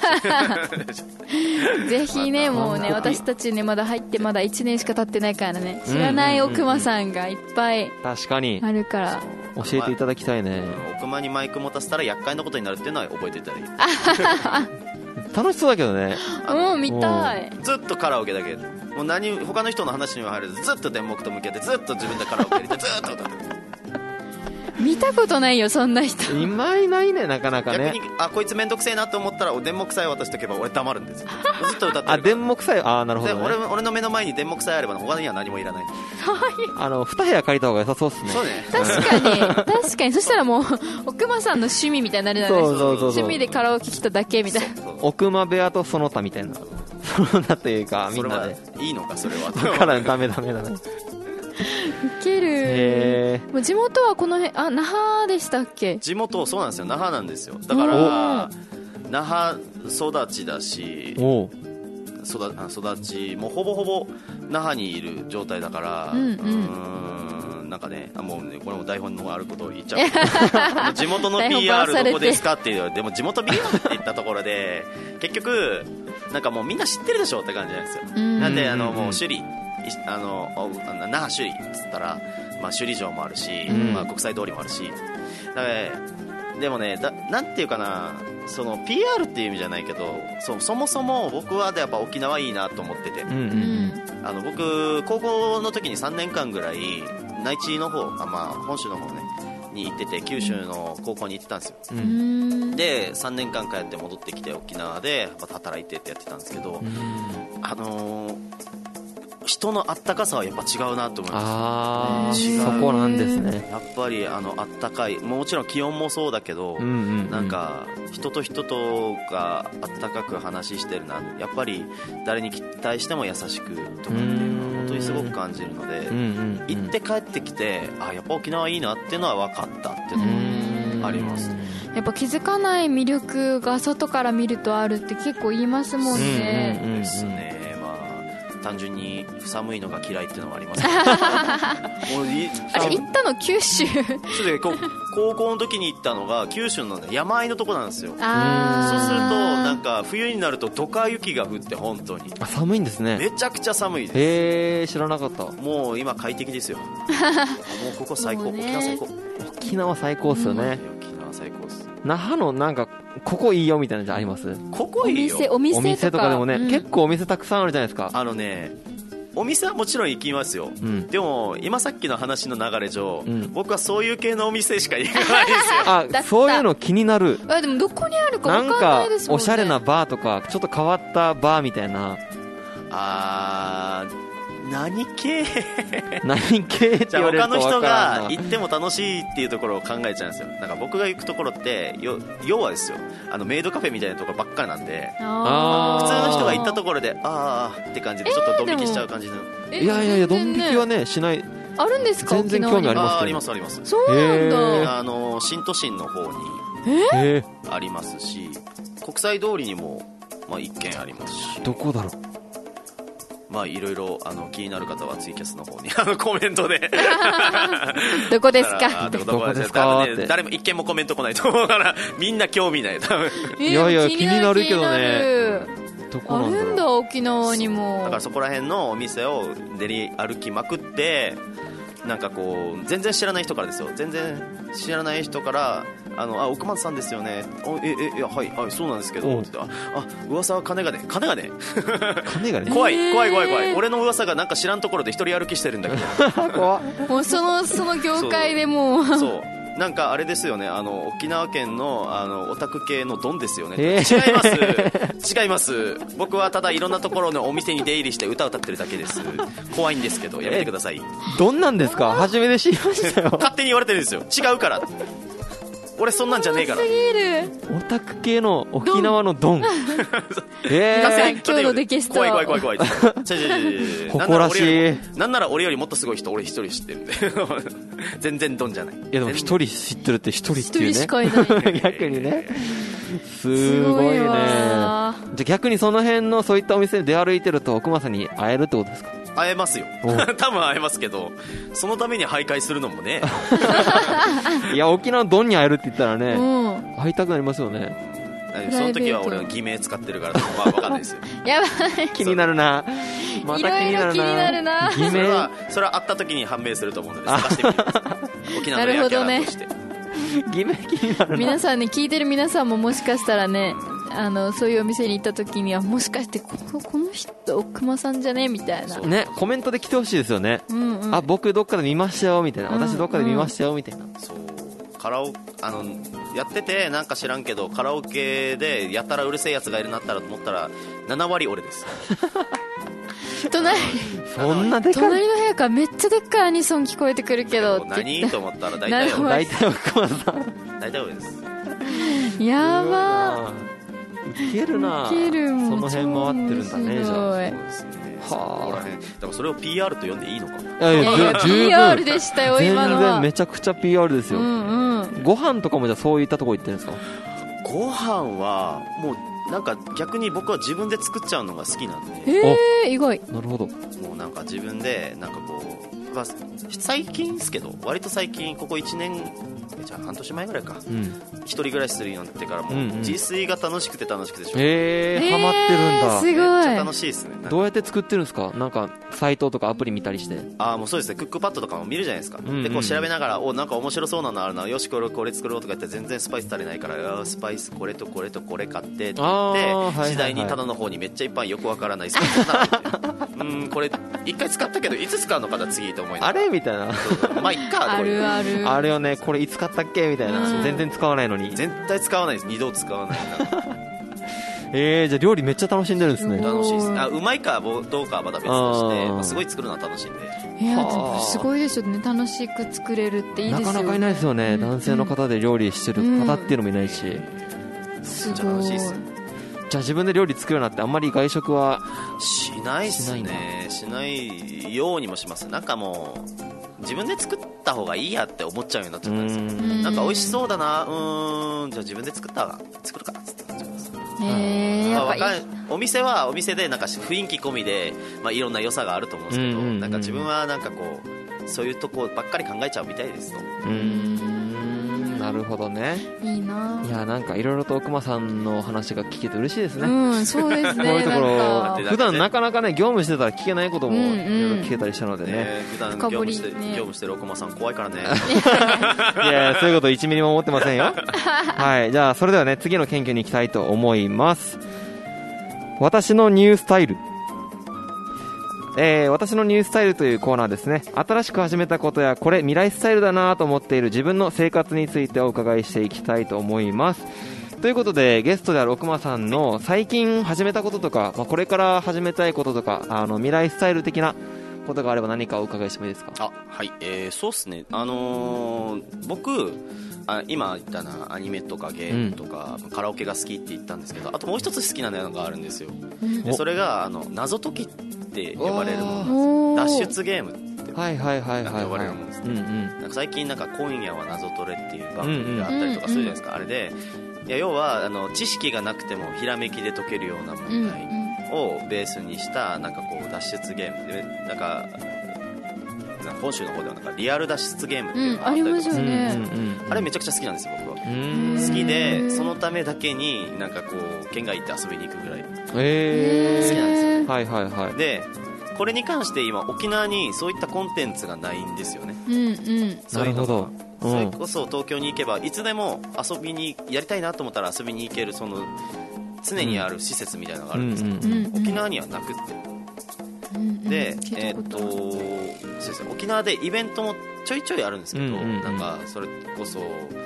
ぜひね、もうね、私たちねまだ入ってまだ1年しか経ってないからね、知らない奥間さんがいっぱい確かにあるから教えていただきたいね。 奥間にマイク持たせたら厄介なことになるっていうのは覚えていただいて。 楽しそうだけどね。 見たい。 ずっとカラオケだけ、もう他の人の話には入らずずっと電目と向けてずっと自分でカラオケ入れてずっと歌ってる。 見たことないよそんな人。 今いないね、なかなかね。 逆にこいつめんどくせえなと思ったら電木さえ渡しとけば俺黙るんですよ。ずっと歌ってるから。 電木さえ、なるほど、ね、 俺の目の前に電木さえあれば他には何もいらない。 2部屋借りた方が良さそうですね。 そうね。 確かにそしたらもう奥間さんの趣味みたいになるじゃないですか。 そう趣味でカラオケ来ただけみたいな。 奥間部屋とその他みたいな。その他というかみんなで。 いいのかそれは。 だからダメ。 ウケる。もう地元はこの辺、那覇でしたっけ？ 地元そうなんですよ、那覇なんですよ。だから那覇育ちだし、育ちもほぼほぼ那覇にいる状態だから、なんかね、もうね、これも台本のあることを言っちゃう。地元の PR どこですかっていう、でも地元 PR って言ったところで結局なんかもうみんな知ってるでしょって感じなんですよ。なんでもう首里那覇首里っつったら、首里城もあるし、国際通りもあるし、だからでもね、なんていうかな、その PR っていう意味じゃないけど、そもそも僕はやっぱ沖縄いいなと思ってて、僕高校の時に3年間ぐらい内地の方、本州の方ねに行ってて、九州の高校に行ってたんですよ。で3年間帰って戻ってきて沖縄で働いてってやってたんですけど、人のあったかさはやっぱ違うなと思います。 そこなんですね。 やっぱりあったかい、もちろん気温もそうだけど、なんか人と人とがあったかく話してるな、やっぱり誰に対しても優しくとかっていうのは本当にすごく感じるので、行って帰ってきてやっぱ沖縄いいなっていうのは分かったっていうのがあります。 やっぱ気づかない魅力が外から見るとあるって結構言いますもんね。 ですね。単純に寒いのが嫌いっていうのはあります行ったの九州？ そうで高校の時に行ったのが九州の、ね、山あいのとこなんですよ。そうするとなんか冬になるとドカ雪が降って、本当に寒いんですね。 めちゃくちゃ寒いです。 知らなかった。 もう今快適ですよ。もうここ最高、沖縄最高。 沖縄最高っすよね。 沖縄最高っす。 那覇のなんかここいいよみたいなのじゃあります？ ここいいよ。 お店とかでもね、結構お店たくさんあるじゃないですか。 お店はもちろん行きますよ、でも今さっきの話の流れ上、僕はそういう系のお店しか行かないですよ。 そういうの気になる。 でもどこにあるか分かんないですもんね。なんかおしゃれなバーとかちょっと変わったバーみたいな。 何系って言われると分からんな。 他の人が行っても楽しいっていうところを考えちゃうんですよ。なんか僕が行くところって要はですよ、メイドカフェみたいなところばっかりなんで、普通の人が行ったところでって感じでちょっとドン引きしちゃう感じの。 いやドン引きはねしない。 あるんですか？ 全然興味あります。 ありますあります。 そうなんだ。 新都心の方にありますし、国際通りにも一軒ありますし。 どこだろう。 いろいろ気になる方はツイキャスの方にコメントでどこですかどこですかって誰も一件もコメント来ないと思うからみんな興味ない多分。 いや気になるけどね。どこなんだろう。 あるんだ沖縄にも。 だからそこら辺のお店を練り歩きまくって、なんかこう全然知らない人からですよ、全然知らない人から奥松さんですよね、はいそうなんですけどって言って、噂は金がね金がね怖い俺の噂がなんか知らんところで一人歩きしてるんだけど怖もうその業界でもうそうなんかあれですよね、沖縄県のオタク系のドンですよね、違います僕はただいろんなところのお店に出入りして歌を歌ってるだけです。怖いんですけどやめてください。 ドンなんですか？初めて知りましたよ。 勝手に言われてるんですよ、違うから俺そんなんじゃねえから。 オタク系の沖縄のドン皆さん今日のデキスト怖い誇らしい。 なんなら俺よりもっとすごい人俺一人知ってるんで全然ドンじゃない。いやでも一人知ってるって一人っていうね、 一人しかいない逆にねすごいね。じゃあ逆にその辺のそういったお店で出歩いてると奥間さんに会えるってことですか？ 会えますよ多分会えますけど、そのために徘徊するのもねいや沖縄のドンに会えるって言ったらね、会いたくなりますよね。 その時は俺は偽名使ってるから分かんないですよやばい気になるな、また気になるな、 いろいろ気になるな。 偽名それは会った時に判明すると思うので探してみてください沖縄のレアキャラとして、 偽名気になるな。 皆さんね、聞いてる皆さんももしかしたらね、そういうお店に行った時にはもしかしてこの人奥間さんじゃねみたいなね、コメントで来てほしいですよね、僕どっかで見ましたよみたいな、私どっかで見ましたよみたいな、 そうやっててなんか知らんけどカラオケでやたらうるせえやつがいるなったらと思ったら7割俺ですそんなでかい隣の部屋からめっちゃでっかいアニソン聞こえてくるけど何と思ったら大体俺ですやばウケるな。その辺回ってるんだね。じゃあそうですね。はあ。だからそれを PR と呼んでいいのか。 PR でしたよ今のは。 全然めちゃくちゃ PR ですよ。ご飯とかもじゃあそういったとこ行ってるんですか。 ご飯はもうなんか逆に僕は自分で作っちゃうのが好きなんで。 意外。 なるほど。 もうなんか自分でなんかこう、まあ、最近ですけど割と最近ここ1年じゃあ半年前ぐらいか、一人暮らしするようになってからもう自炊が楽しくてしょ。 ハマってるんだ。 すごい。 めっちゃ楽しいですね。 どうやって作ってるんですか。なんかサイトとかアプリ見たりして。 もうそうですね。クックパッドとかも見るじゃないですか。でこう調べながらなんか面白そうなのあるな、よしこれ作ろうとか言って全然スパイス足りないからスパイスこれとこれとこれ買ってって言って次第に棚の方にめっちゃいっぱいよくわからないスパイスがこれ一回使ったけどいつ使うのかな次と思いながらあれみたいなまあいっかあるあるあれよね。これいつ買ったっけみたいな。全然使わないのに。 絶対使わないです。二度使わないじゃあ料理めっちゃ楽しんでるんですね。 楽しいです。うまいかどうかはまだ別として、すごい作るのは楽しいんで。 いやすごいですよね。楽しく作れるっていいですよね。 なかなかいないですよね。男性の方で料理してる方っていうのもいないし。 すごい。 楽しいです。 じゃあ自分で料理作るようになってあんまり外食はしないですね。しないようにもします。なんかもう自分で作った方がいいやって思っちゃうようになっちゃったんですよ。なんか美味しそうだな、じゃあ自分で作るかって感じます。お店はお店でなんか雰囲気込みで、いろんな良さがあると思うんですけど、なんか自分はなんかこうそういうとこばっかり考えちゃうみたいですと。 なるほどね。 いいな。 いやなんかいろいろと奥間さんの話が聞けて嬉しいですね。 そうですね。 こういうところ普段なかなかね業務してたら聞けないこともいろいろ聞けたりしたのでね。 普段業務してる奥間さん怖いからね。 いやそういうこと1ミリも思ってませんよ。はい。じゃあそれではね次の研究に行きたいと思います。私のニュースタイル。私のニュースタイルというコーナーですね。新しく始めたことやこれ未来スタイルだなと思っている自分の生活についてお伺いしていきたいと思います。ということでゲストである奥間さんの最近始めたこととか、これから始めたいこととか未来スタイル的なことがあれば何かお伺いしてもいいですか。 はい、そうですね。僕今言ったなアニメとかゲームとか、カラオケが好きって言ったんですけど、あともう一つ好きなのがあるんですよ。でそれが謎解きって呼ばれるものなんです。脱出ゲームって呼ばれるものですね。なんか最近なんか今夜は謎トレっていう番組があったりとかするじゃないですか。あれで要は知識がなくてもひらめきで解けるような問題をベースにしたなんかこう脱出ゲームでなんか本州の方ではなんかリアル脱出ゲームっていうのがあったりとかするんですよ。あれめちゃくちゃ好きなんですよ僕は。好きでそのためだけになんかこう県外行って遊びに行くぐらい好きなんですよ。でこれに関して今沖縄にそういったコンテンツがないんですよね。 なるほど。 それこそ東京に行けばいつでも遊びにやりたいなと思ったら遊びに行けるその常にある施設みたいなのがあるんですけど、沖縄にはなくってでそうですね、沖縄でイベントもちょいちょいあるんですけど、なんかそれこそ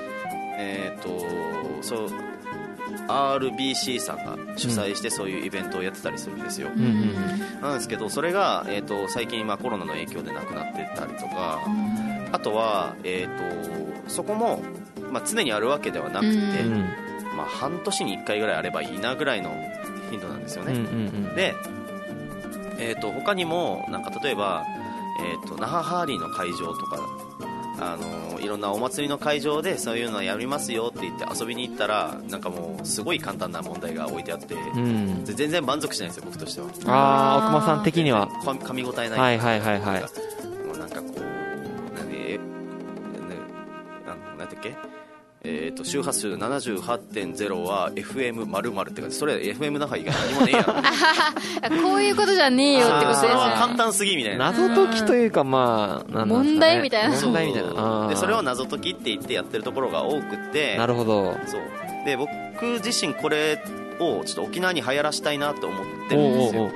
そう RBC さんが主催してそういうイベントをやってたりするんですよ。なんですけどそれが、最近コロナの影響でなくなってたりとか、あとは、そこも、常にあるわけではなくて、半年に1回ぐらいあればいいなぐらいの頻度なんですよね。で、他にもなんか例えば、那覇ハーリーの会場とかいろんなお祭りの会場でそういうのやりますよって言って遊びに行ったらなんかもうすごい簡単な問題が置いてあって、全然満足しないんですよ僕としては。 奥間さん的には噛み応えない。もうなんかこうなんてっけ周波数 78.0 は FM 〇〇って感じ。それ FM 那覇以外何もねえやろこういうことじゃねえよってことですね。 簡単すぎみたいな謎解きというか問題みたいなでそれを謎解きって言ってやってるところが多くて。 なるほど。 そうで僕自身これをちょっと沖縄に流行らしたいなと思ってるんですよ。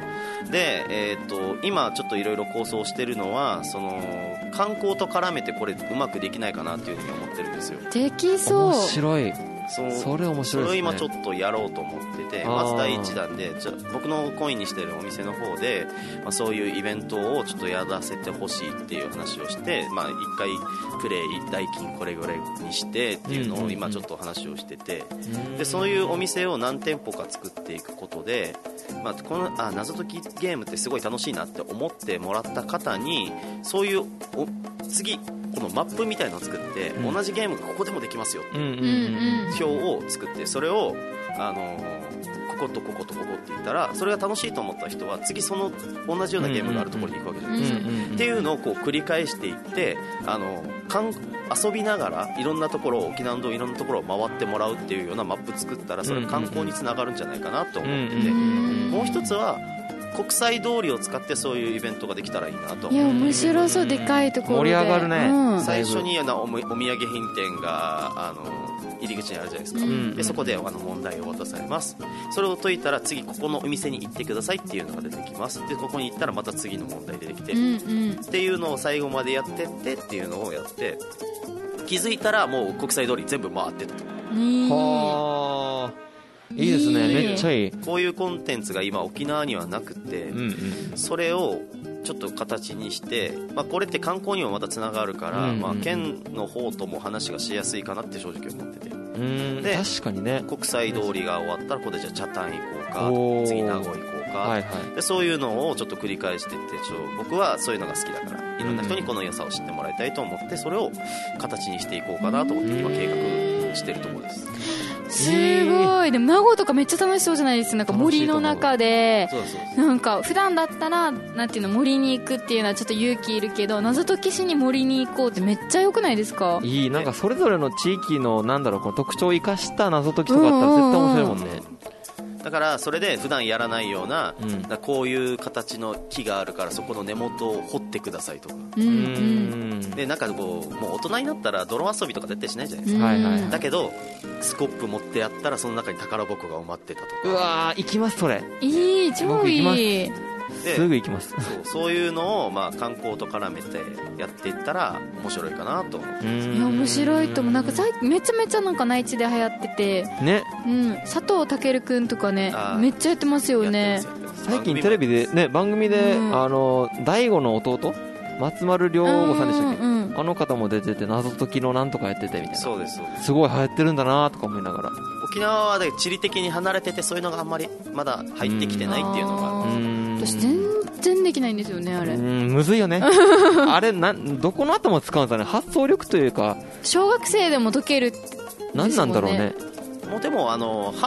で、今ちょっといろいろ構想してるのはその観光と絡めてこれうまくできないかなっていうふうに思ってるんですよ。 できそう。 面白い。 それ面白いですね。 それを今ちょっとやろうと思ってて、まず第一弾で僕のコインにしてるお店の方で、そういうイベントをちょっとやらせてほしいっていう話をして、一回プレイ代金これぐらいにしてっていうのを今ちょっと話をしてて、でそういうお店を何店舗か作っていくことで、この謎解きゲームってすごい楽しいなって思ってもらった方にそういう次このマップみたいのを作って、同じゲームがここでもできますよっていう表を作って、それをこことこことここって言ったらそれが楽しいと思った人は次その同じようなゲームがあるところに行くわけじゃないですか、っていうのをこう繰り返していって遊びながらいろんなところ沖縄のいろんなところを回ってもらうっていうようなマップ作ったらそれが観光につながるんじゃないかなと思ってて、もう一つは国際通りを使ってそういうイベントができたらいいなと。 いや面白そう。でかいところで盛り上がるね、 最初にお土産品店が入り口にあるじゃないですか、でそこで問題を渡されます。それを解いたら次ここのお店に行ってくださいっていうのが出てきます。でここに行ったらまた次の問題出てきて、っていうのを最後までやってってっていうのをやって気づいたらもう国際通り全部回ってた。 はあ、いいですね。めっちゃいい。 こういうコンテンツが今沖縄にはなくて、それをちょっと形にして、これって観光にもまたつながるから、県の方とも話がしやすいかなって正直思ってて、で確かにね、 国際通りが終わったらここでじゃあ北谷行こうか、次名護行こうか、でそういうのをちょっと繰り返していって、僕はそういうのが好きだからいろんな人にこの良さを知ってもらいたいと思って、それを形にしていこうかなと思って今計画してるところです。 すごい。でも名護とかめっちゃ楽しそうじゃないですか。なんか森の中でなんか普段だったらなんていうの森に行くっていうのはちょっと勇気いるけど、謎解きしに森に行こうってめっちゃ良くないですか。 いい。なんかそれぞれの地域のこの特徴を生かした謎解きとかあったら絶対面白いもんね。 だからそれで普段やらないような、こういう形の木があるからそこの根元を掘ってくださいとか、でなんかこうもう大人になったら泥遊びとか絶対しないじゃないですか、だけどスコップ持ってやったらその中に宝箱が埋まってたとか。 うわー、行きます。それいい、超いい。 すぐ行きます。 そういうのを観光と絡めてやっていったら面白いかなと思って。 いや面白いと思う。なんかめちゃめちゃなんか内地で流行っててね、佐藤健くんとかねめっちゃやってますよね。 最近テレビでね、番組で大悟の弟松丸亮吾さんでしたっけ、あの方も出てて謎解きのなんとかやっててみたいな。 そうです。 すごい流行ってるんだなとか思いながら。 沖縄は地理的に離れててそういうのがあんまりまだ入ってきてないっていうのが私全然できないんですよね、あれ。 むずいよねあれどこの頭使うんですかね。発想力というか小学生でも解ける何なんだろうね。 もうでも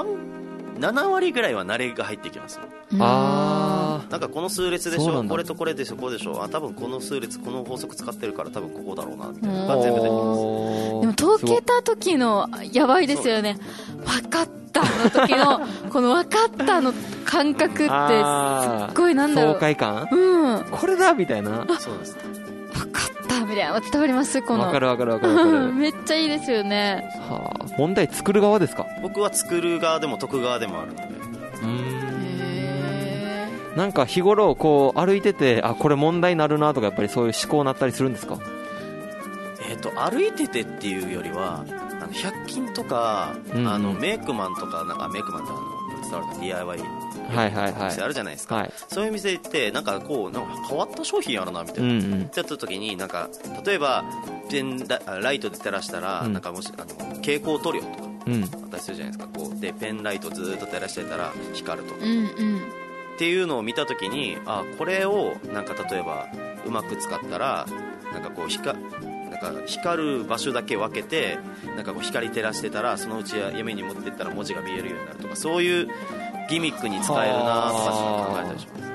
7割ぐらいは慣れが入ってきますよ。なんかこの数列でしょ、これとこれでしょ、こうでしょ、多分この数列この法則使ってるから多分ここだろうなみたいなのが全部できます。でも解けた時のやばいですよね。分かったの時のこの分かったの感覚ってすっごいなんだろう、 爽快感、これだみたいな。 そうです。 分かったみたいな伝わります。この分かる分かる分かる分かるめっちゃいいですよね。 問題作る側ですか。 僕は作る側でも解く側でもあるので。 なんか日頃こう歩いててこれ問題になるなとかやっぱりそういう思考になったりするんですか。 歩いててっていうよりは100均とか、メイクマンとかメイクマンって伝わるか DIY 店あるじゃないですか、そういう店行ってなんか変わった商品あるなみたいな、ってやった時になんか例えばライトで照らしたら、なんかもし蛍光塗料とかあったりするじゃないですか。こうでペンライトずっと照らしてたら光るとか、っていうのを見た時にこれをなんか例えばうまく使ったらなんかこう光る場所だけ分けてなんかこう光照らしてたらそのうち夢に持ってったら文字が見えるようになるとか、そういうギミックに使えるなとか考えたりします。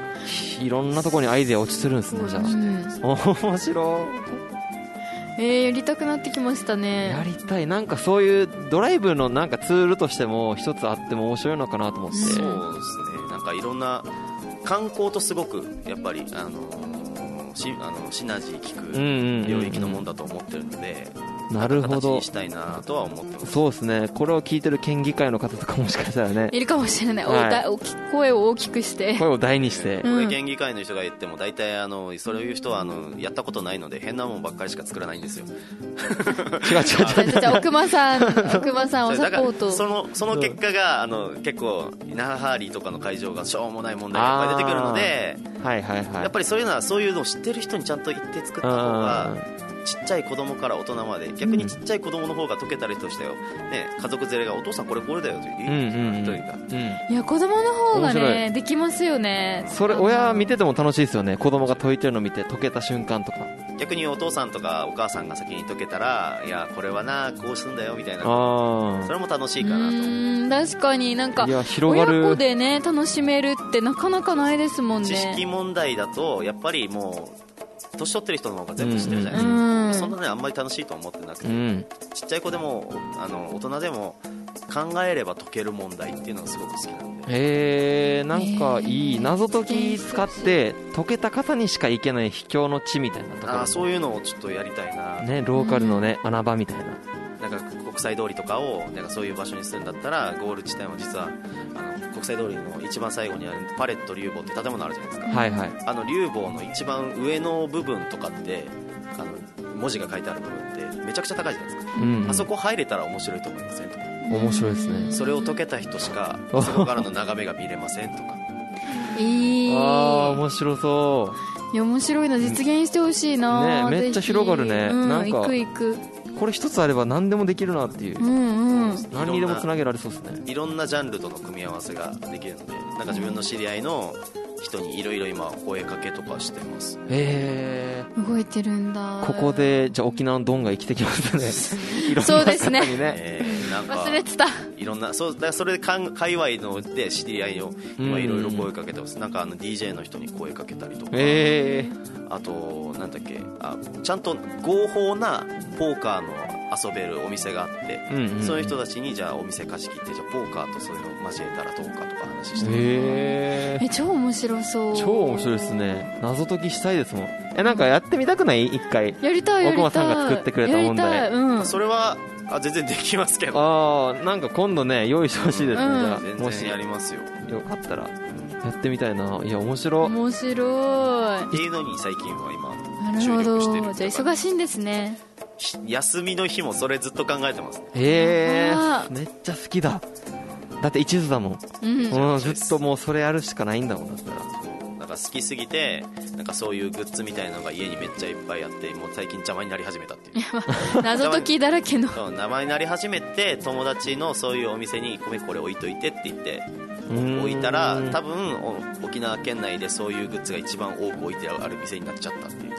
いろんなところにアイデア落ちてるんですね。じゃあ面白い。やりたくなってきましたね。 やりたい。なんかそういうドライブのなんかツールとしても一つあっても面白いのかなと思って。 そうですね。なんかいろんな観光とすごくやっぱりシナジー効く領域のもんだと思ってるので、 なるほど、 形にしたいなとは思ってます。 そうですね、これを聞いてる県議会の方とかもしかしたらねいるかもしれない、 はい、 声を大きくして声を大にして、 これ県議会の人が言っても大体そういう人はやったことないので変なもんばっかりしか作らないんですよ。 違う奥間さんをサポート、 その結果が結構那覇ハーリーとかの会場がしょうもない問題がいっぱい出てくるので、 はいはいはい、 やっぱりそういうのを知ってる人にちゃんと言って作った方が、ちっちゃい子供から大人まで、逆にちっちゃい子供の方が解けたりとしてよ、ね、家族連れがお父さんこれだよと言うというか、 いや子供の方がねできますよね。 それ親見てても楽しいですよね、子供が解いてるの見て解けた瞬間とか。 逆にお父さんとかお母さんが先に解けたら、いやこれはなこうすんだよみたいな、それも楽しいかなと。 確かになんか親子でね楽しめるってなかなかないですもんね。 知識問題だとやっぱりもう年取ってる人の方が全部知ってるじゃないですか、そんなねあんまり楽しいと思ってなくて、ちっちゃい子でも大人でも考えれば解ける問題っていうのがすごく好きなんで、 なんかいい謎解き使って解けた方にしか行けない秘境の地みたいなところ、 そういうのをちょっとやりたいな、 ね、ローカルのね、穴場みたいな、 なんか国際通りとかをなんかそういう場所にするんだったら、ゴール地点は実は国際通りの一番最後にあるパレット竜坊って建物あるじゃないですか、 はいはい、 竜坊の一番上の部分とかって文字が書いてある部分ってめちゃくちゃ高いじゃないですか、あそこ入れたら面白いと思いませんとか。 面白いですね。 それを解けた人しかそこからの眺めが見れませんとか面白そう。 いや面白いな、実現してほしいな、 ね、めっちゃ広がるね、なんか行くこれ一つあれば何でもできるなっていう、何にでもつなげられそうですね。 いろんなジャンルとの組み合わせができるので、なんか自分の知り合いの人にいろいろ今声かけとかしてます。 動いてるんだ。 ここでじゃあ沖縄のドンが生きてきますね。いろんなそうですね、 なんか忘れてた。 いろんなそれで界隈ので知り合いを今いろいろ声かけてます。なんかDJ の人に声かけたりとか、あとなんだっけ、ちゃんと合法なポーカーの遊べるお店があって、そういう人たちにじゃあお店貸し切って、じゃあポーカーとそういうのを交えたらどうかとか話して超面白そう。 超面白いですね。謎解きしたいですもん。なんかやってみたくない？一回やりたい。 奥間さんが作ってくれた問題、 それは全然できますけど、 なんか今度ね用意してほしいですね、じゃあ全然やりますよ。 よかったらやってみたいな。いや面白いっていうのに最近は今注力してる。 じゃあ忙しいんですね。 休みの日もそれずっと考えてます。 めっちゃ好きだ。だって一途だもん、ずっともうそれやるしかないんだもん。だったらなんか好きすぎて、なんかそういうグッズみたいなのが家にめっちゃいっぱいあって、もう最近邪魔になり始めたっていう。 謎解きだらけの邪魔になり始めて、友達のそういうお店にごめんこれ置いといてって言って置いたら、多分沖縄県内でそういうグッズが一番多く置いてある店になっちゃったっていう。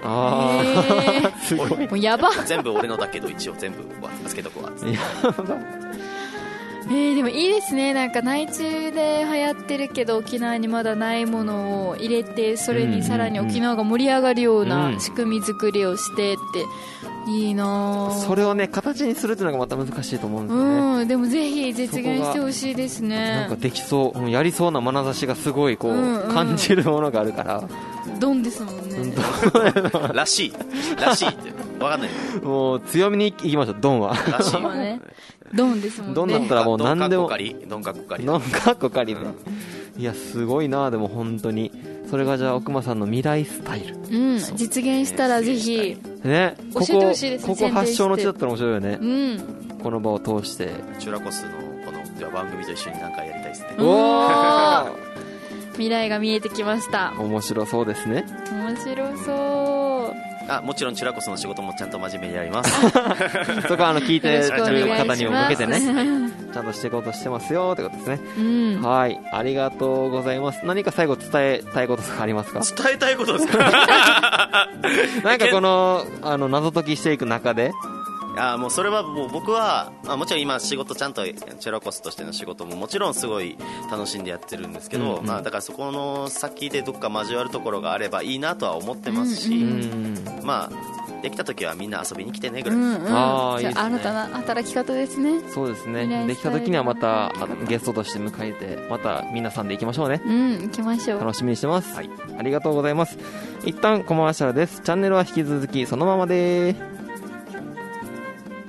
すごい。もうやば。 全部俺のだけど一応全部預けとこう。 でもいいですね。なんか内地で流行ってるけど沖縄にまだないものを入れて、それにさらに沖縄が盛り上がるような仕組み作りをしてっていいな。 それをね形にするっていうのがまた難しいと思うんですよね。 でもぜひ実現してほしいですね。 なんかできそう、やりそうな眼差しがすごいこう、感じるものがあるから。 ドンですもんね。 らしいって分かんない。 もう強みにいきましょう。ドンはらしいわね。ドンですもんね。 ドンだったらもう何でもドンカッコ仮ね。いやすごいな。でも本当にそれがじゃあ奥間さんの未来スタイル、 実現したらぜひね、 教えてほしいですね。 ここ発祥の地だったら面白いよね、この場を通して。 チュラコスのこのじゃあ番組と一緒に何かやりたいですね。 未来が見えてきました。 面白そうですね。 面白そう。 もちろんチュラコスの仕事もちゃんと真面目にやります。 そこは聞いてる方にも向けてね、ちゃんとしていこうとしてますよってことですね。はい、ありがとうございます。何か最後伝えたいことありますか？ 伝えたいことですか？ なんかこの謎解きしていく中で、 もうそれはもう僕は、もちろん今仕事ちゃんとチュラコスとしての仕事ももちろんすごい楽しんでやってるんですけど、だからそこの先でどっか交わるところがあればいいなとは思ってますし、できた時はみんな遊びに来てねぐらい。 じゃあ新たな働き方ですね。 そうですね。できた時にはまたゲストとして迎えて、また皆さんで行きましょうね。 行きましょう。 楽しみにしてます。ありがとうございます。一旦コマーシャルです。チャンネルは引き続きそのままで。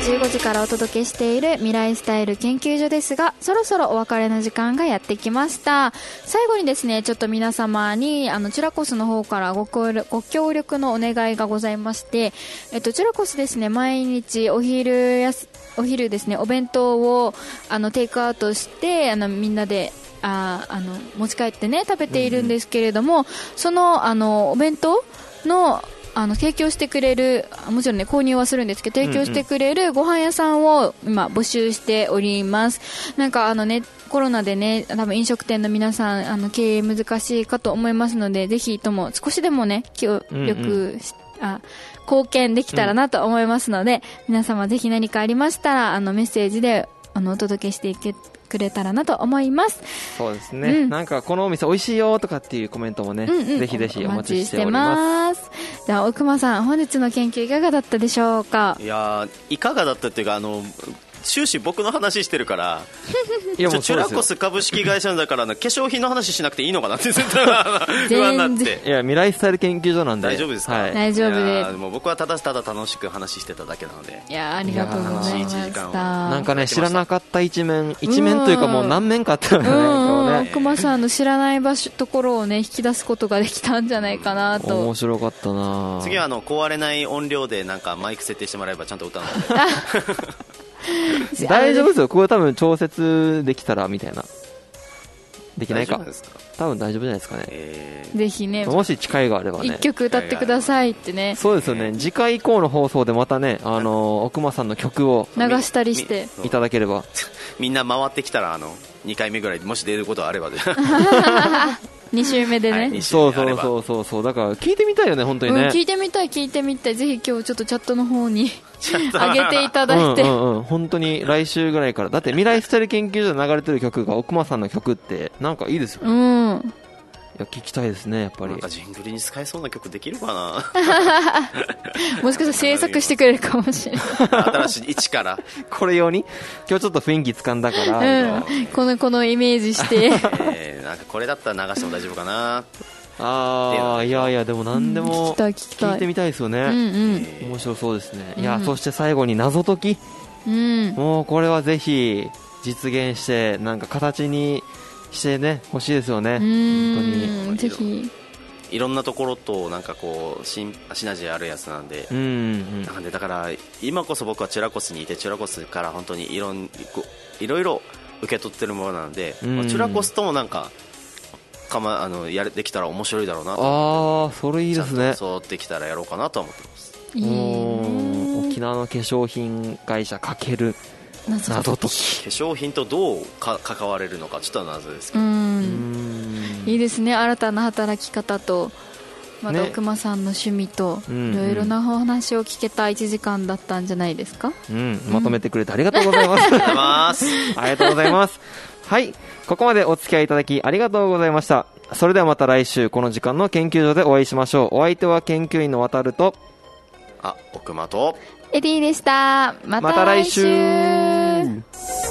15時からお届けしている未来スタイル研究所ですが、そろそろお別れの時間がやってきました。最後にですね、ちょっと皆様にチュラコスの方からご協力のお願いがございまして、チュラコスですね、毎日お昼ですね、お弁当をテイクアウトしてみんなで持ち帰ってね食べているんですけれども、そのお弁当の提供してくれる、もちろんね購入はするんですけど、提供してくれるご飯屋さんを今募集しております。なんかコロナでね、多分飲食店の皆さん経営難しいかと思いますので、ぜひとも少しでもね協力貢献できたらなと思いますので、皆様ぜひ何かありましたらメッセージでお届けしてくれたらなと思います。 そうですね、なんかこのお店美味しいよとかっていうコメントもね、ぜひぜひお待ちしております。 では奥間さん、本日の研究いかがだったでしょうか？ いかがだったっていうか、終始僕の話してるからいやもうチュラコス株式会社だから化粧品の話しなくていいのかなって不安になって。 いや、未来スタイル研究所なんで大丈夫ですか？ はい、大丈夫です。 もう僕はただただ楽しく話してただけなので。 いや、ありがとうございました。 なんかね、知らなかった一面というかもう何面かあったよね。 奥間さんの知らないところをね引き出すことができたんじゃないかなと。 面白かったな。 次は壊れない音量でなんかマイク設定してもらえばちゃんと歌うので大丈夫ですよ。これ多分調節できたらみたいな。できないか。多分大丈夫じゃないですかね。 ぜひね、 もし機会があればね、 一曲歌ってくださいってね。 そうですよね。次回以降の放送でまたね、奥間さんの曲を流したりしていただければ。 みんな回ってきたら2回目ぐらいもし出ることがあればで 2週目でね、はい、 そうだから聞いてみたいよね、本当にね、 聞いてみたい。ぜひ今日ちょっとチャットの方に上げていただいて本当に来週ぐらいから。だって未来スタイル研究所で流れてる曲が奥間さんの曲ってなんかいいですよね。いや、聞きたいですね、やっぱり。 なんかジングルに使えそうな曲できるかなもしかしたら制作してくれるかもしれない新しい一からこれ用に今日ちょっと雰囲気掴んだから、 このイメージしてなんかこれだったら流しても大丈夫かな。 いやでも何でも聞いてみたいですよね。面白そうですね。いや、そして最後に謎解き、もうこれはぜひ実現してなんか形にしてね欲しいですよね。本当にぜひいろんなところとなんかシナジーあるやつなんで、なんでだから今こそ僕はチュラコスにいて、チュラコスから本当にいろいろ受け取ってるものなので、チュラコスともなんかできたら面白いだろうなと。 それいいですね。 そうできたらやろうかなとは思ってます。 沖縄の化粧品会社×謎解き。化粧品とどう関われるのかちょっと謎ですけど、 いいですね。新たな働き方とまた奥間さんの趣味といろいろなお話を聞けた1時間だったんじゃないですか。 まとめてくれてありがとうございますありがとうございます。はい、ここまでお付き合いいただきありがとうございました。それではまた来週この時間の研究所でお会いしましょう。お相手は研究員の渡ると奥間とエディでした。また来週。